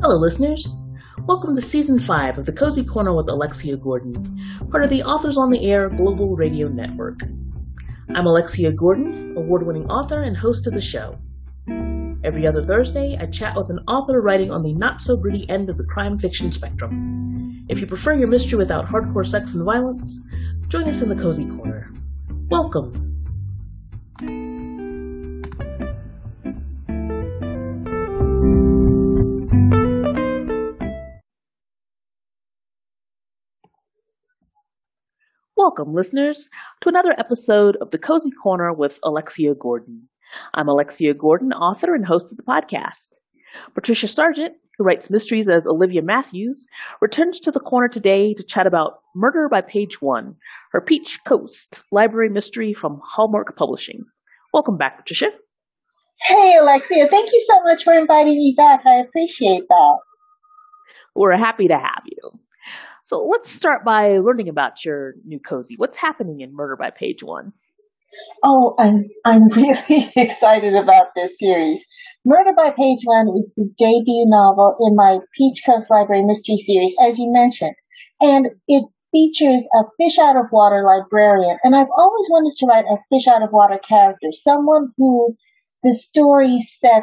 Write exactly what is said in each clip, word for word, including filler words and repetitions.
Hello, listeners. Welcome to Season five of The Cozy Corner with Alexia Gordon, part of the Authors on the Air Global Radio Network. I'm Alexia Gordon, award-winning author and host of the show. Every other Thursday, I chat with an author writing on the not-so-gritty end of the crime fiction spectrum. If you prefer your mystery without hardcore sex and violence, join us in The Cozy Corner. Welcome. Welcome, listeners, to another episode of The Cozy Corner with Alexia Gordon. I'm Alexia Gordon, author and host of the podcast. Patricia Sargent, who writes mysteries as Olivia Matthews, returns to the corner today to chat about Murder by Page One, her Peach Coast library mystery from Hallmark Publishing. Welcome back, Patricia. Hey, Alexia. Thank you so much for inviting me back. I appreciate that. We're happy to have you. So let's start by learning about your new cozy. What's happening in Murder by Page One? Oh, I'm I'm really excited about this series. Murder by Page One is the debut novel in my Peach Coast Library Mystery Series, as you mentioned. And it features a fish out of water librarian. And I've always wanted to write a fish out of water character, someone who the story sets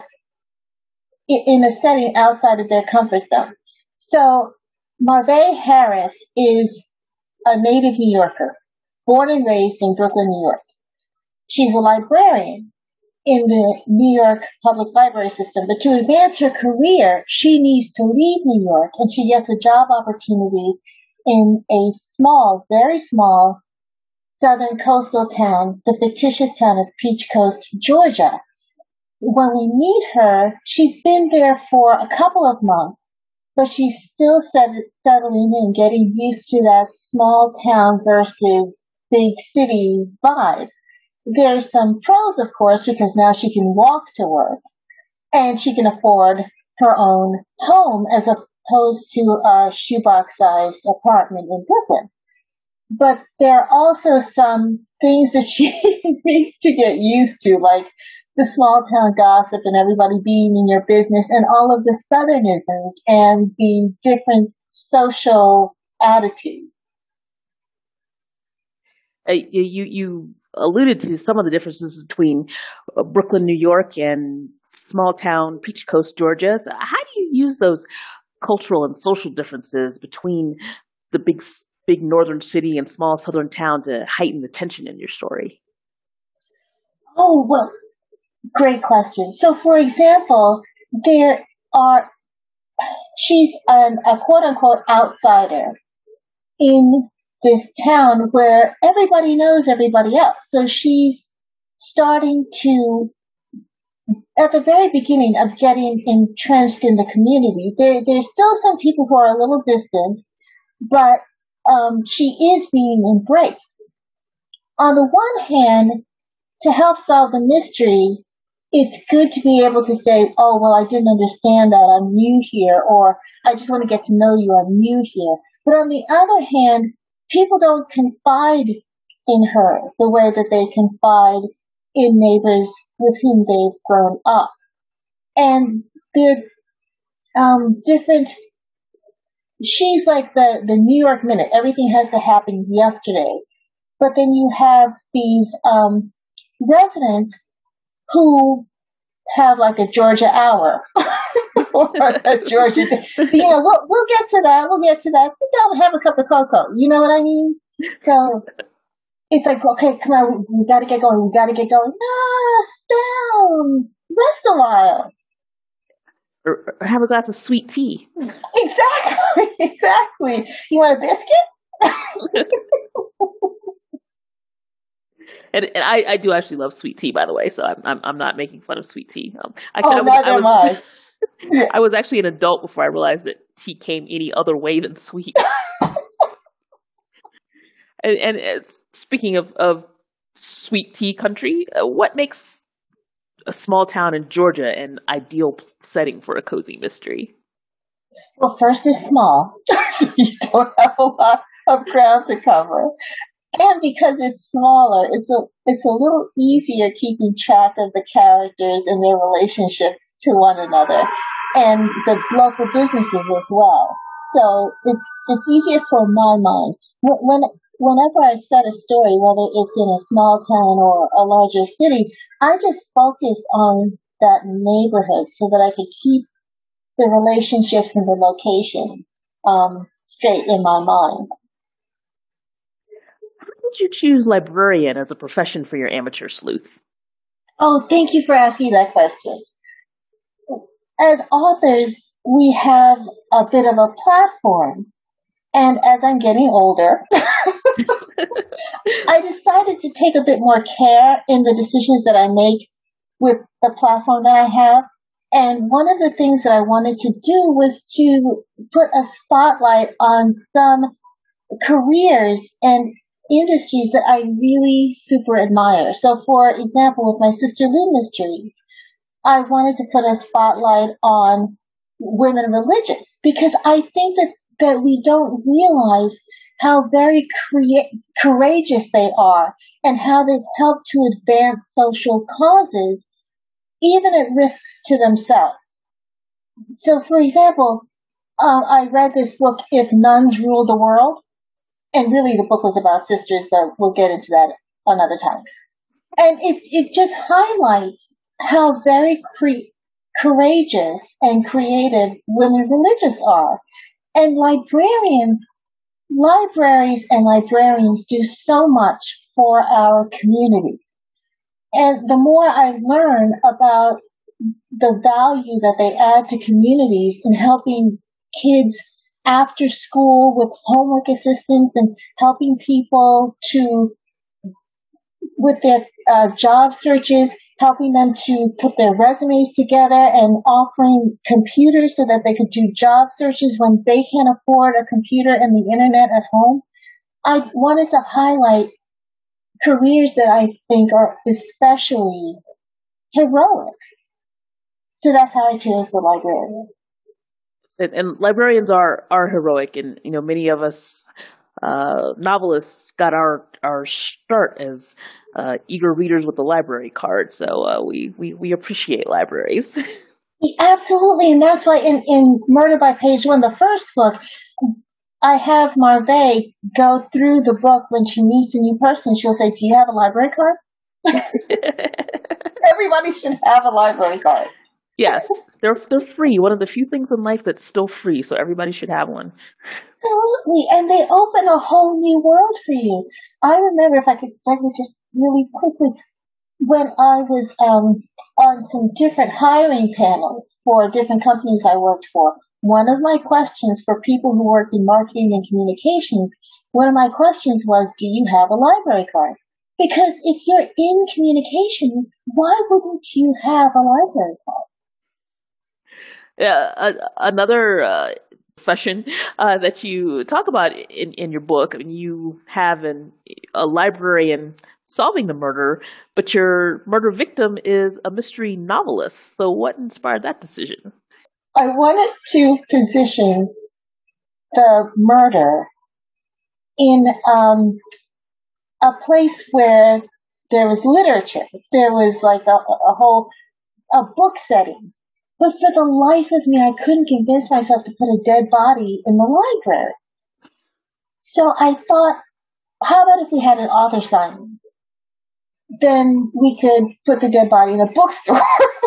in a setting outside of their comfort zone. So Marvée Harris is a native New Yorker, born and raised in Brooklyn, New York. She's a librarian in the New York public library system, but to advance her career, she needs to leave New York, and she gets a job opportunity in a small, very small, southern coastal town, the fictitious town of Peach Coast, Georgia. When we meet her, she's been there for a couple of months, but she's still settling in, getting used to that small town versus big city vibe. There's some pros, of course, because now she can walk to work, and she can afford her own home as opposed to a shoebox-sized apartment in Brooklyn. But there are also some things that she needs to get used to, like the small town gossip and everybody being in your business and all of the southernisms and the different social attitudes. Uh, you, you alluded to some of the differences between uh, Brooklyn, New York and small town Peach Coast, Georgia. So how do you use those cultural and social differences between the big, big northern city and small southern town to heighten the tension in your story? Oh, well, great question. So, for example, there are, she's an, a quote-unquote outsider in this town where everybody knows everybody else. So she's starting to, at the very beginning of getting entrenched in the community, there, there's still some people who are a little distant, but um, she is being embraced. On the one hand, to help solve the mystery, it's good to be able to say, oh, well, I didn't understand that, I'm new here, or I just want to get to know you, I'm new here. But on the other hand, people don't confide in her the way that they confide in neighbors with whom they've grown up. And there's um, different, she's like the, the New York Minute. Everything has to happen yesterday. But then you have these um, residents who have like a Georgia hour or a Georgia, you know, we'll, we'll get to that. We'll get to that. Sit down and have a cup of cocoa. You know what I mean? So it's like, okay, come on, we, we got to get going. We got to get going. Ah, sit down. Rest a while. Or, or have a glass of sweet tea. Exactly. Exactly. You want a biscuit? And, and I, I do actually love sweet tea, by the way, so I'm I'm, I'm not making fun of sweet tea. Um, actually, oh, I was, neither I, was am I. I was actually an adult before I realized that tea came any other way than sweet. and and it's, speaking of, of sweet tea country, uh, what makes a small town in Georgia an ideal setting for a cozy mystery? Well, first, it's small. You don't have a lot of ground to cover. And because it's smaller, it's a it's a little easier keeping track of the characters and their relationships to one another. and the local businesses as well. So it's it's easier for my mind. When whenever I set a story, whether it's in a small town or a larger city, I just focus on that neighborhood so that I could keep the relationships and the location um, straight in my mind. How did you choose librarian as a profession for your amateur sleuth? Oh, thank you for asking that question. As authors, we have a bit of a platform. And as I'm getting older, I decided to take a bit more care in the decisions that I make with the platform that I have. And one of the things that I wanted to do was to put a spotlight on some careers and industries that I really super admire. So, for example, with my Sister Lou mysteries, I wanted to put a spotlight on women religious because I think that, that we don't realize how very crea- courageous they are and how they've helped to advance social causes, even at risk to themselves. So, for example, uh, I read this book, If Nuns Ruled the World, and really the book was about sisters, but we'll get into that another time. And it, it just highlights how very cre- courageous and creative women religious are. And librarians, libraries and librarians do so much for our community. And the more I learn about the value that they add to communities in helping kids after school with homework assistance and helping people to, with their uh, job searches, helping them to put their resumes together and offering computers so that they could do job searches when they can't afford a computer and the internet at home. I wanted to highlight careers that I think are especially heroic. So that's how I chose the librarian. And, and librarians are, are heroic, and you know many of us uh, novelists got our our start as uh, eager readers with the library card. So uh, we, we we appreciate libraries. Absolutely, and that's why in, in Murder by Page One, the first book, I have Marve go through the book when she meets a new person. She'll say, "Do you have a library card?" Everybody should have a library card. Yes, they're they're free. One of the few things in life that's still free, so everybody should have one. Absolutely, and they open a whole new world for you. I remember, if I could, if I could just really quickly, when I was um, on some different hiring panels for different companies I worked for, one of my questions for people who work in marketing and communications, one of my questions was, do you have a library card? Because if you're in communications, why wouldn't you have a library card? Yeah, uh, another uh, profession uh, that you talk about in, in your book, I mean, you have an, a librarian solving the murder, but your murder victim is a mystery novelist. So what inspired that decision? I wanted to position the murder in um, a place where there was literature. There was like a, a whole a book setting. But for the life of me, I couldn't convince myself to put a dead body in the library. So I thought, how about if we had an author signing? Then we could put the dead body in a bookstore.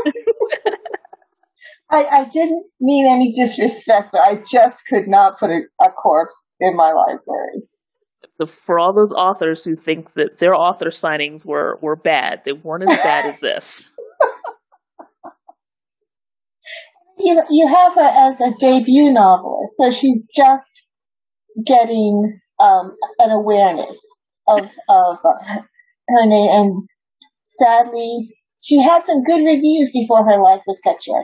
I, I didn't mean any disrespect, but I just could not put a, a corpse in my library. So for all those authors who think that their author signings were, were bad, they weren't as bad as this. You you have her as a debut novelist, so she's just getting um, an awareness of of uh, her name. And sadly, she had some good reviews before her life was cut short.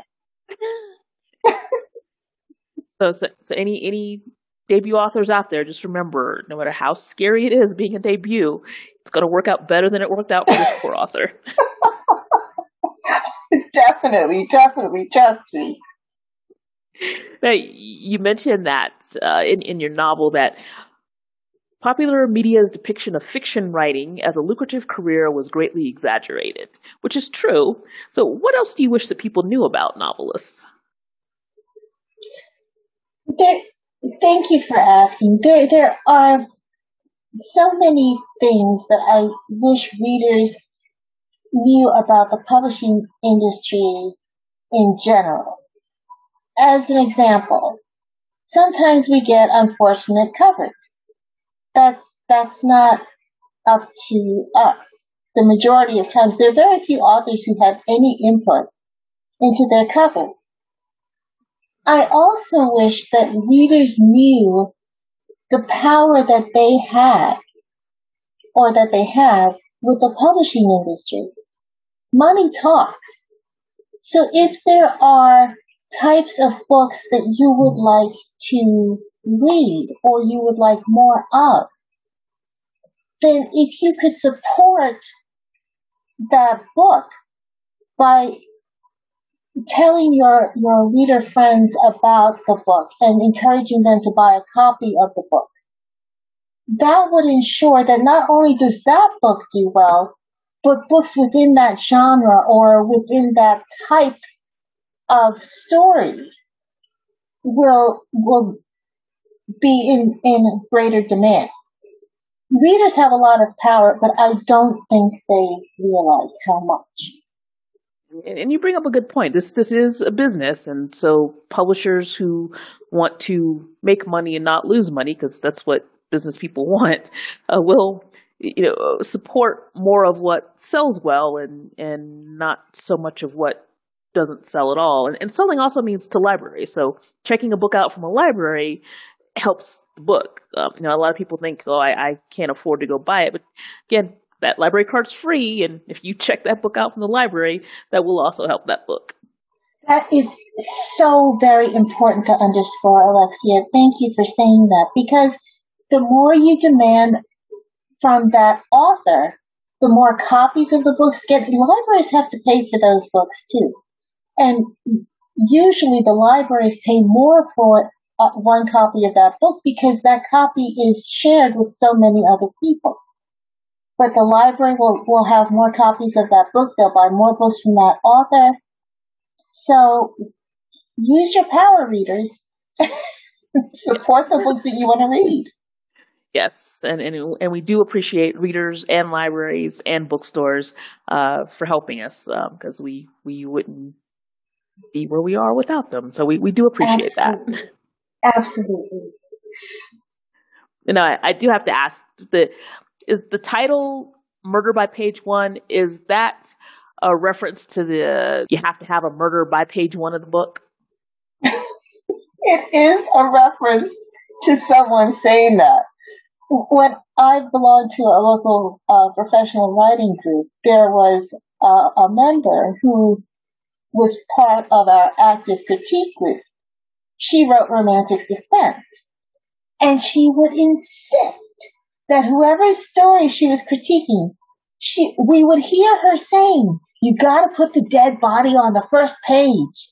so, so, so any any debut authors out there, just remember, no matter how scary it is being a debut, it's going to work out better than it worked out for this poor author. Definitely, definitely, trust me. Now, you mentioned that uh, in, in your novel that popular media's depiction of fiction writing as a lucrative career was greatly exaggerated, which is true. So what else do you wish that people knew about novelists? There, thank you for asking. There, there are so many things that I wish readers knew about the publishing industry in general. As an example, sometimes we get unfortunate covers. That's, that's not up to us. The majority of times, there are very few authors who have any input into their cover. I also wish that readers knew the power that they had, or that they have, with the publishing industry. Money talks. So if there are types of books that you would like to read, or you would like more of, then if you could support that book by telling your, your reader friends about the book and encouraging them to buy a copy of the book, that would ensure that not only does that book do well, but books within that genre or within that type of story will will be in, in greater demand. Readers have a lot of power, but I don't think they realize how much. And you bring up a good point. This this is a business, and so publishers who want to make money and not lose money, because that's what business people want, uh, will you know support more of what sells well and and not so much of what doesn't sell at all. And, and selling also means to libraries. So checking a book out from a library helps the book. Um, you know, a lot of people think, oh, I, I can't afford to go buy it, but again, that library card's free, and if you check that book out from the library, that will also help that book. That is so very important to underscore, Alexia. Thank you for saying that, because the more you demand from that author, the more copies of the books get. Libraries have to pay for those books too. And usually the libraries pay more for uh, one copy of that book because that copy is shared with so many other people. But the library will, will have more copies of that book. They'll buy more books from that author. So use your power, readers. Support the books that you want to read. Yes, and, and and we do appreciate readers and libraries and bookstores uh, for helping us, because um, we, we wouldn't be where we are without them. So we, we do appreciate Absolutely. that. Absolutely. You know, I, I do have to ask, the is the title "Murder by Page One"? Is that a reference to the you have to have a murder by page one of the book? It is a reference to someone saying that. When I belonged to a local uh, professional writing group, there was uh, a member who was part of our active critique group. She wrote romantic suspense, and she would insist that whoever's story she was critiquing, she we would hear her saying, "You got to put the dead body on the first page."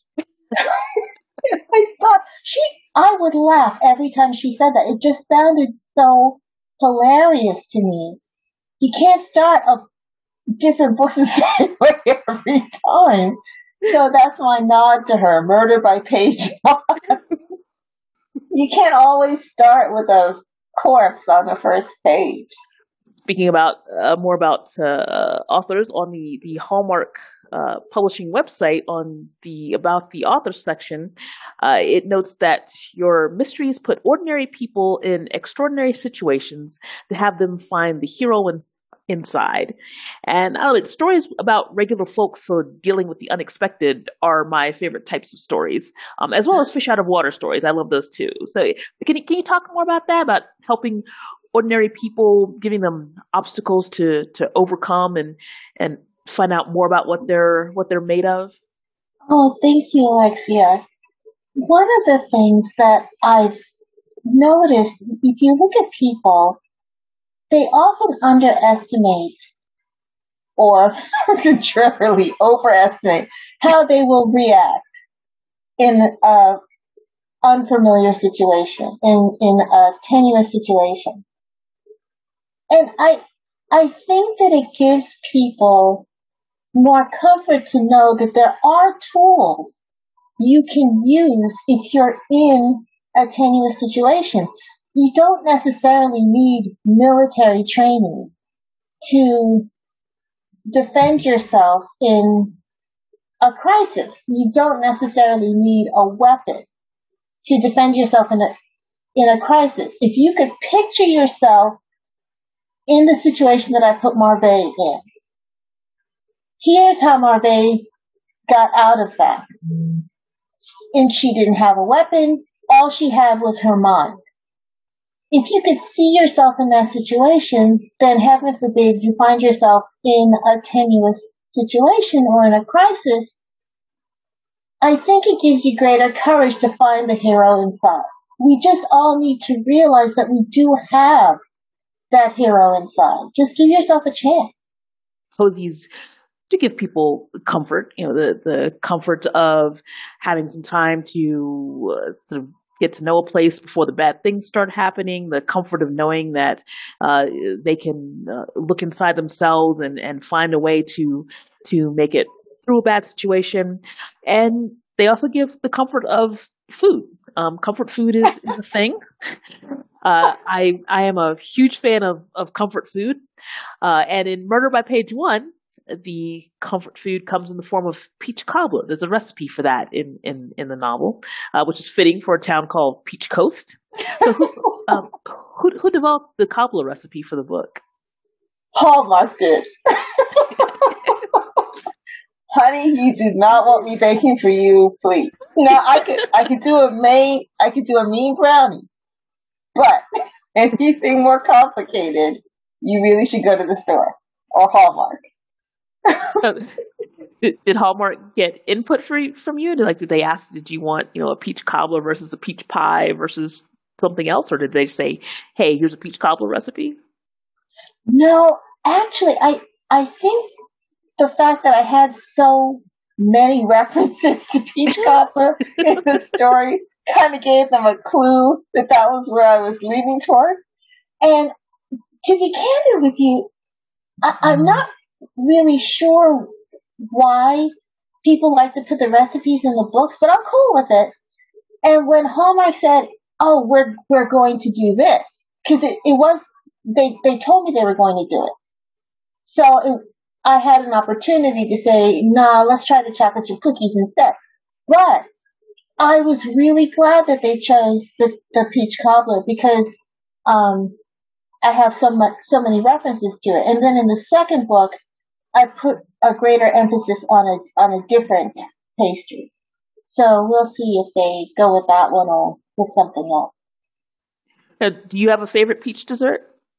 I thought she, I would laugh every time she said that. It just sounded so hilarious to me. You can't start a different book the same way every time. So that's my nod to her. Murder by page one. You can't always start with a corpse on the first page. Speaking about uh, more about uh, authors, on the the Hallmark uh, publishing website, on the about the author section, uh, it notes that your mysteries put ordinary people in extraordinary situations to have them find the hero in, inside. And I love it. Stories about regular folks so dealing with the unexpected are my favorite types of stories, um, as well as fish out of water stories. I love those too. So can you, can you talk more about that, about helping ordinary people, giving them obstacles to, to overcome and and find out more about what they're what they're made of? Oh, thank you, Alexia. One of the things that I've noticed, if you look at people, they often underestimate or contrarily overestimate how they will react in a unfamiliar situation, in, in a tenuous situation. And I, I think that it gives people more comfort to know that there are tools you can use if you're in a tenuous situation. You don't necessarily need military training to defend yourself in a crisis. You don't necessarily need a weapon to defend yourself in a in a crisis. If you could picture yourself in the situation that I put Marvée in, here's how Marvée got out of that. And she didn't have a weapon. All she had was her mind. If you could see yourself in that situation, then heaven forbid you find yourself in a tenuous situation or in a crisis, I think it gives you greater courage to find the hero inside. We just all need to realize that we do have that hero inside. Just give yourself a chance. Cozies to give people comfort, you know, the, the comfort of having some time to uh, sort of get to know a place before the bad things start happening, the comfort of knowing that uh, they can uh, look inside themselves and, and find a way to to make it through a bad situation. And they also give the comfort of food. Um, comfort food is, is a thing. Uh, I I am a huge fan of, of comfort food. Uh, and in Murder by Page One, the comfort food comes in the form of peach cobbler. There's a recipe for that in, in, in the novel, uh, which is fitting for a town called Peach Coast. So who, um, who, who developed the cobbler recipe for the book? Hallmark did. Honey, you do not want me baking for you, please. Now I could I could do a main I could do a mean brownie, but anything more complicated, you really should go to the store or Hallmark. did, did Hallmark get input for, from you? Did, like, did they ask, did you want, you know, a peach cobbler versus a peach pie versus something else? Or did they say, hey, here's a peach cobbler recipe? No, actually, I, I think the fact that I had so many references to peach cobbler in the story kind of gave them a clue that that was where I was leaning toward. And to be candid with you, I, I'm not really sure why people like to put the recipes in the books, but I'm cool with it. And when Hallmark said, "Oh, we're we're going to do this," because it, it was they they told me they were going to do it, so it, I had an opportunity to say, "Nah, let's try the chocolate chip cookies instead." But I was really glad that they chose the the peach cobbler because um I have so much so many references to it. And then in the second book, I put a greater emphasis on a on a different pastry. So we'll see if they go with that one or with something else. Now, do you have a favorite peach dessert?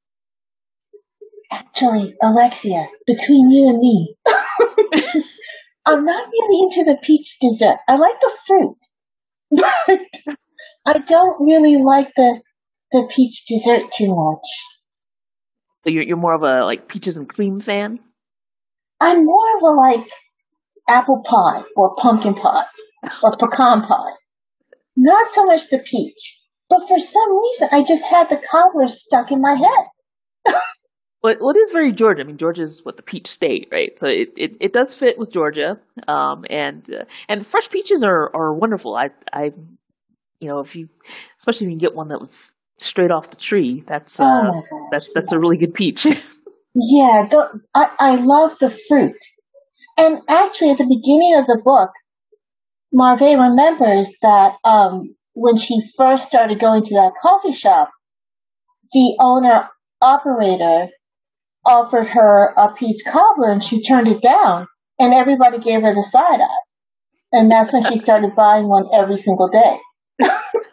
Actually, Alexia, between you and me, I'm not really into the peach dessert. I like the fruit, but I don't really like the the peach dessert too much. So you're you're more of a like peaches and cream fan? I'm more of a like apple pie or pumpkin pie or pecan pie. Not so much the peach. But for some reason, I just had the cobbler stuck in my head. Well, well, it is very Georgia. I mean, Georgia's what the peach state, right? So it, it, it does fit with Georgia. Um, and uh, and fresh peaches are, are wonderful. I I you know if you especially if you can get one that was straight off the tree, that's uh, oh that's that's a really good peach. Yeah, the, I I love the fruit. And actually, at the beginning of the book, Marvée remembers that um, when she first started going to that coffee shop, the owner operator offered her a peach cobbler, and she turned it down, and everybody gave her the side eye. And that's when she started buying one every single day.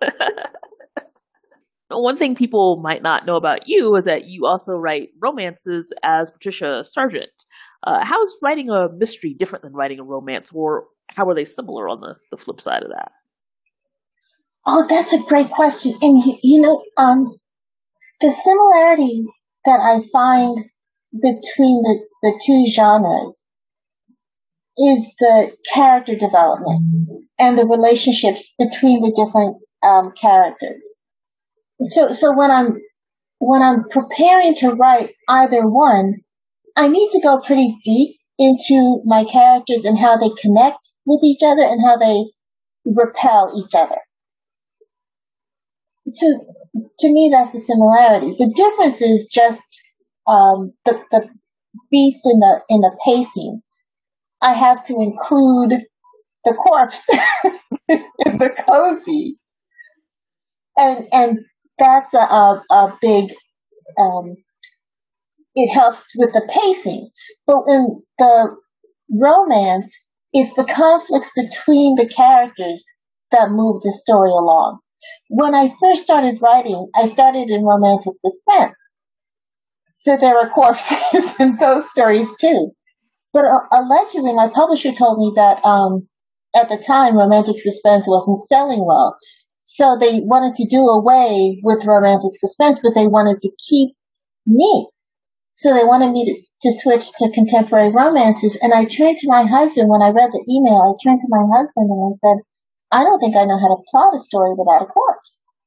One thing people might not know about you is that you also write romances as Patricia Sargent. Uh, how is writing a mystery different than writing a romance, or how are they similar on the, the flip side of that? Oh, that's a great question. And, you know, um, the similarity that I find between the, the two genres is the character development and the relationships between the different um, characters. So, so when I'm when I'm preparing to write either one, I need to go pretty deep into my characters and how they connect with each other and how they repel each other. to to me, that's the similarity. The difference is just um, the the beats in the in the pacing. I have to include the corpse in the cozy, and and that's a a, a big. Um, it helps with the pacing, but in the romance, it's the conflicts between the characters that move the story along. When I first started writing, I started in romantic suspense. So there were corpses in those stories too. But uh, allegedly, my publisher told me that um, at the time, romantic suspense wasn't selling well. So they wanted to do away with romantic suspense, but they wanted to keep me. So they wanted me to, to switch to contemporary romances. And I turned to my husband when I read the email. I turned to my husband and I said, I don't think I know how to plot a story without a corpse.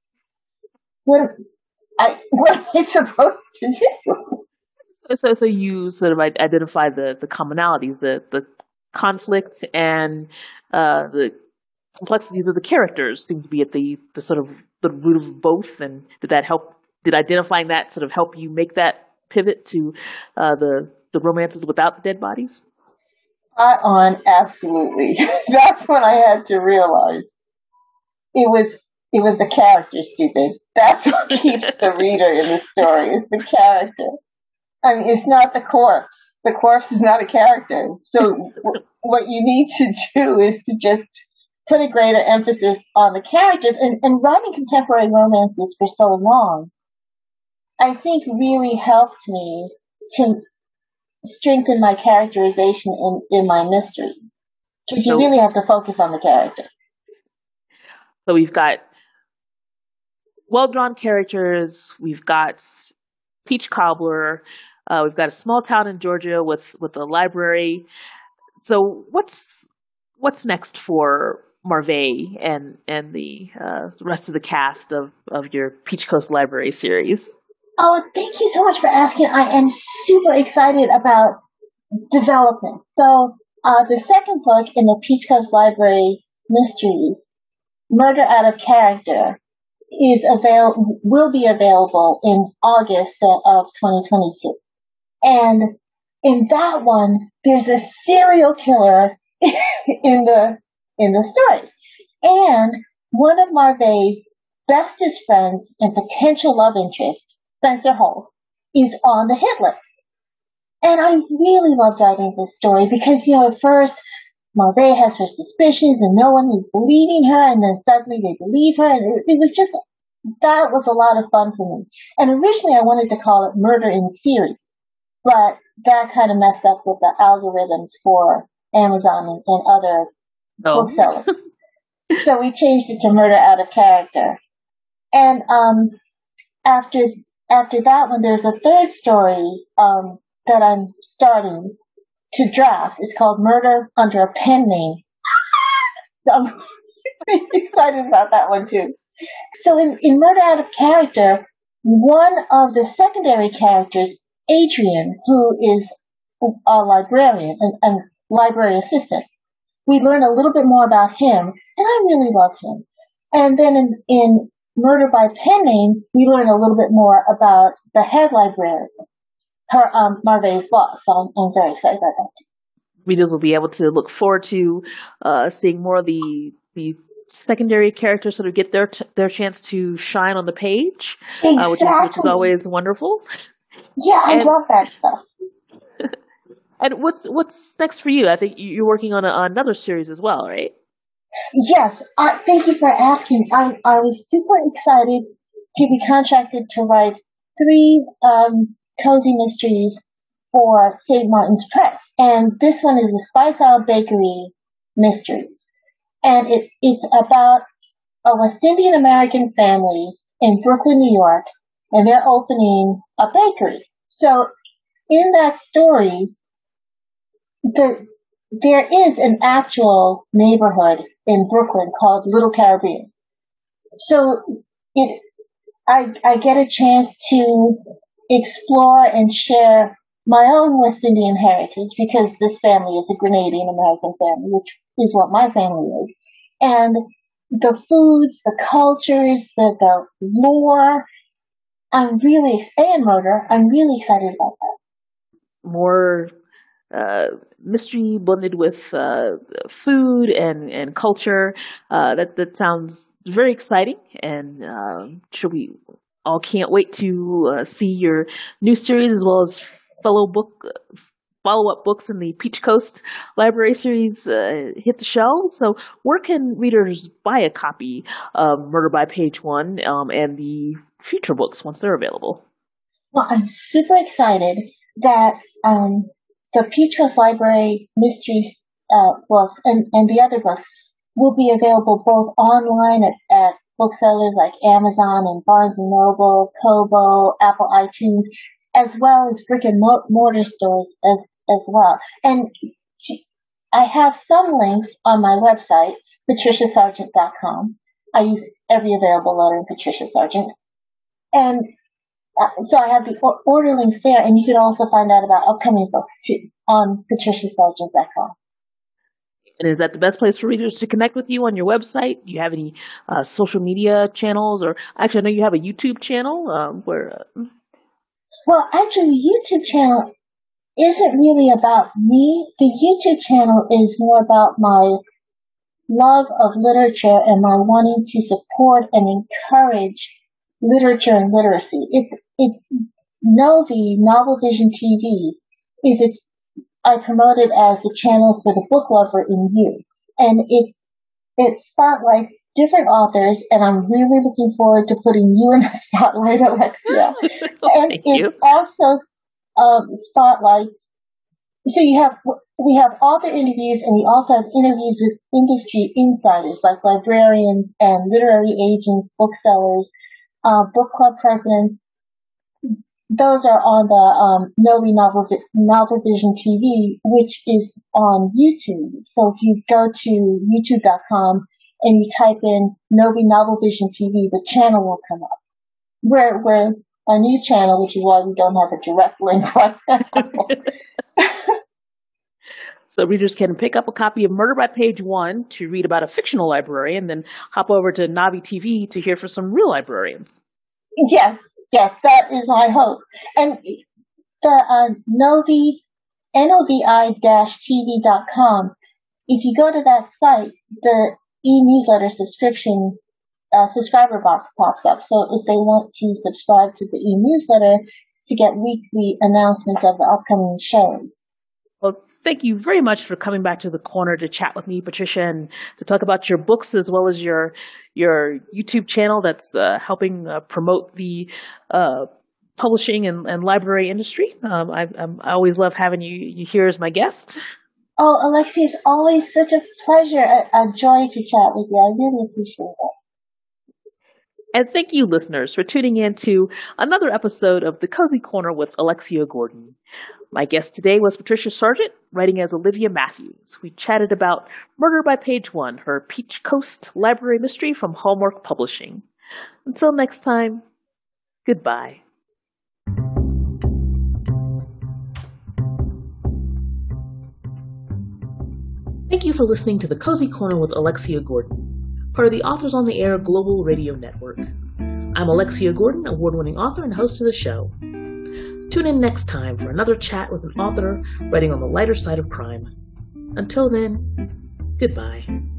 What, I, what am I supposed to do? So, so you sort of identify the, the commonalities, the, the conflict and uh, the complexities of the characters seem to be at the, the sort of the root of both. And did that help? Did identifying that sort of help you make that pivot to uh, the the romances without the dead bodies? Spot on, absolutely. That's when I had to realize it was it was the character, stupid. That's what keeps the reader in the story. It's the character. I mean, it's not the corpse. The corpse is not a character. So w- what you need to do is to just put a greater emphasis on the characters. And, and writing contemporary romances for so long, I think really helped me to strengthen my characterization in, in my mystery. Because you really have to focus on the character. So we've got well-drawn characters, we've got Peach Cobbler, uh, we've got a small town in Georgia with, with a library. So what's what's next for Marvée and and the uh, rest of the cast of, of your Peach Coast Library series? Oh, thank you so much for asking. I am super excited about development. So uh, the second book in the Peach Coast Library mysteries, Murder Out of Character, is avail- will be available in August of twenty twenty-two. And in that one, there's a serial killer in the in the story. And one of Marvée's bestest friends and potential love interest, Spencer Holt, is on the hit list. And I really loved writing this story because, you know, at first, Marvée has her suspicions and no one is believing her, and then suddenly they believe her, and it, it was just, that was a lot of fun for me. And originally I wanted to call it Murder in Series, but that kind of messed up with the algorithms for Amazon and, and other oh. booksellers. So we changed it to Murder Out of Character. And um, after after that one, there's a third story um, that I'm starting to draft. It's called Murder Under a Pen Name. So I'm excited about that one too. So in, in Murder Out of Character, one of the secondary characters, Adrian, who is a librarian, a, a library assistant, we learn a little bit more about him, and I really love him. And then in, in Murder by Pen Name, we learn a little bit more about the head librarian, her um, Marvée's boss. So I'm, I'm very excited about that too. Readers will be able to look forward to uh, seeing more of the the secondary characters sort of get their t- their chance to shine on the page, Exactly. uh, which is which is always wonderful. Yeah, I and, love that stuff. And what's what's next for you? I think you're working on a, another series as well, right? Yes. Uh, thank you for asking. I I was super excited to be contracted to write three um, cozy mysteries for Saint Martin's Press, and this one is the Spice Isle Bakery Mysteries, and it it's about a West Indian American family in Brooklyn, New York, and they're opening a bakery. So in that story, the, there is an actual neighborhood in Brooklyn called Little Caribbean. So it, I, I get a chance to explore and share my own West Indian heritage, because this family is a Grenadian American family, which is what my family is. And the foods, the cultures, the, the lore. I'm really, and murder. I'm really excited about that. More uh, mystery blended with uh, food and, and culture. Uh, that, that sounds very exciting, and uh, sure we all can't wait to uh, see your new series as well as fellow book follow-up books in the Peach Coast Library series uh, hit the shelves. So where can readers buy a copy of Murder by Page One um, and the future books once they're available? Well, I'm super excited that um, the Peach Coast Library mystery uh, books and, and the other books will be available both online at, at booksellers like Amazon and Barnes and Noble, Kobo, Apple iTunes, as well as brick and mortar stores as as well. And I have some links on my website, patricia sargent dot com. I use every available letter in Patricia Sargent. And uh, so I have the order links there, and you can also find out about upcoming books too on patricia sargent dot com. And is that the best place for readers to connect with you on your website? Do you have any uh, social media channels? Or actually, I know you have a YouTube channel um, where... Uh... Well, actually, the YouTube channel isn't really about me. The YouTube channel is more about my love of literature and my wanting to support and encourage literature and literacy. It's, it's, Novi, Novel Vision T V, is it's, I promote it as the channel for the book lover in you. And it, it spotlights different authors, and I'm really looking forward to putting you in the spotlight, Alexia. And Thank it you. also um, spotlights. So you have we have author interviews, and we also have interviews with industry insiders like librarians and literary agents, booksellers, uh, book club presidents. Those are on the um, Novi Novel, Novel Vision T V, which is on YouTube. So if you go to youtube dot com and you type in Novi Novel Vision T V, the channel will come up. We're, we're a new channel, which is why we don't have a direct link right now. So readers can pick up a copy of Murder by Page One to read about a fictional librarian, and then hop over to Navi T V to hear from some real librarians. Yes, yes, that is my hope. And the uh, Novi, N O V I T V dot com, if you go to that site, the e-newsletter subscription uh, subscriber box pops up. So if they want to subscribe to the e-newsletter to get weekly announcements of the upcoming shows. Well, thank you very much for coming back to the corner to chat with me, Patricia, and to talk about your books as well as your your YouTube channel that's uh, helping uh, promote the uh, publishing and, and library industry. Um, I, I'm, I always love having you, you here as my guest. Oh, Alexia, it's always such a pleasure, a, a joy to chat with you. I really appreciate it. And thank you, listeners, for tuning in to another episode of The Cozy Corner with Alexia Gordon. My guest today was Patricia Sargent, writing as Olivia Matthews. We chatted about Murder by Page One, her Peach Coast library mystery from Hallmark Publishing. Until next time, goodbye. Thank you for listening to The Cozy Corner with Alexia Gordon, part of the Authors on the Air Global Radio Network. I'm Alexia Gordon, award-winning author and host of the show. Tune in next time for another chat with an author writing on the lighter side of crime. Until then, goodbye.